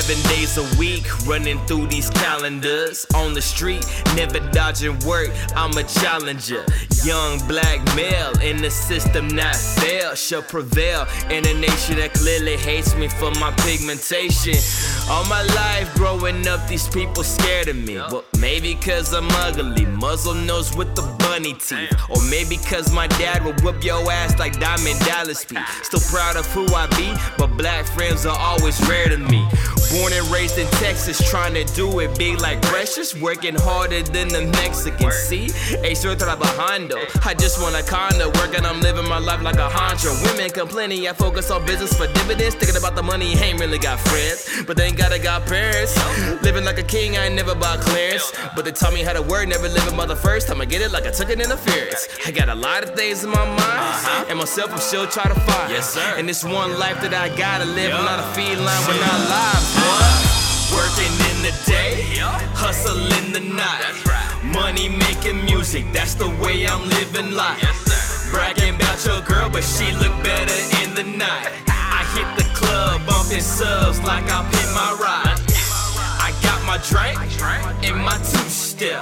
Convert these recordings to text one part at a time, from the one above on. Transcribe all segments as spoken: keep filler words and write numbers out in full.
Seven days a week, running through these calendars. On the street, never dodging work, I'm a challenger. Young black male in the system not fail, shall prevail in a nation that clearly hates me for my pigmentation. All my life growing up, these people scared of me. Well, maybe cause I'm ugly, muzzle nose with the bunny teeth. Or maybe cause my dad would whip your ass like Diamond Dallas P. Still proud of who I be, but black friends are always rare to me. Born and raised in Texas, trying to do it big like Precious, working harder than the Mexicans. See, estoy trabajando, I just want a condo, working, I'm living my life like a honcho. Women complaining, I focus on business for dividends, thinking about the money, ain't really got friends, but they ain't gotta got parents. Living like a king, I ain't never bought clearance, but they taught me how to work, never living by the first time I get it like I took an interference. I got a lot of things in my mind, and myself I'm still trying to find. Yes, sir. And this one life that I gotta live, I'm not a feline, we're not live. Working in the day, hustle in the night. Money making music, that's the way I'm living life. Bragging about your girl, but she look better in the night. I hit the club, bumping subs like I hit my ride. I got my drink in my two-step.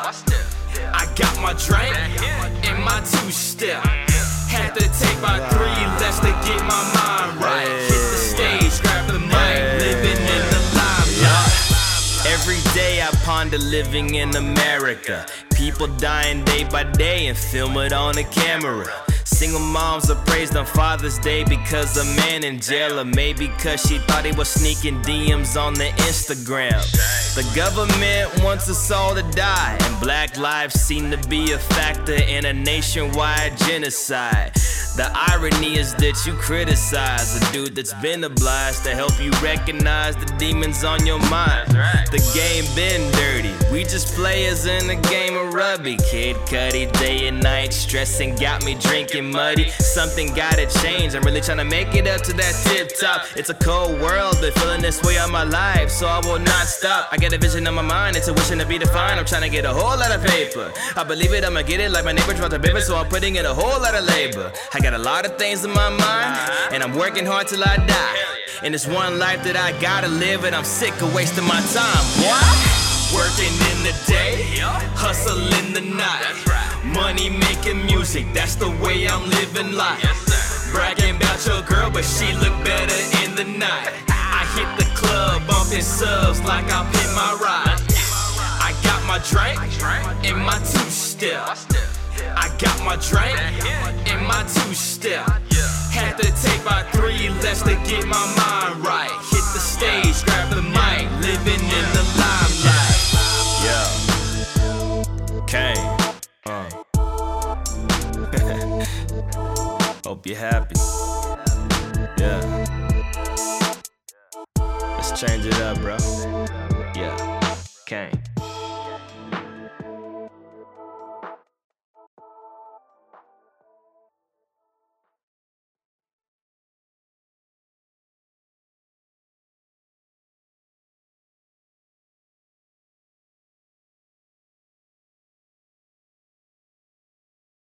I got my drink in my two-step. Had to take my three less to get my mind right. Hit the stage, grab the mic, living in the limelight. Every day I ponder living in America. People dying day by day and film it on the camera. Single moms are praised on Father's Day because a man in jail, or maybe cause she thought he was sneaking D Ms on the Instagram. The government wants us all to die, and black lives seem to be a factor in a nationwide genocide. The irony is that you criticize a dude that's been obliged to help you recognize the demons on your mind. The game been dirty, we just players in a game of rugby. Kid Cudi, day and night, stressing got me drinking muddy. Something gotta change, I'm really trying to make it up to that tip top. It's a cold world, been feeling this way all my life, so I will not stop. I get a vision in my mind, it's a wishing to be defined. I'm trying to get a whole lot of paper, I believe it, I'ma get it like my neighbor dropped a paper, so I'm putting in a whole lot of labor. I got a lot of things in my mind, and I'm working hard till I die. And it's one life that I gotta live, and I'm sick of wasting my time. What? Working in the day, hustle in the night. Money making music, that's the way I'm living life. Bragging about your girl, but she look better in the night. I hit the club, bumping subs like I hit my ride. I got my drink in my two-step. I got my drink in my two-step. Had to take my three less to get my mind right. Hit the stage, grab the mic, living in the limelight. Yeah, Kane. Uh. Hope you're happy. Yeah. Let's change it up, bro. Yeah, Kane.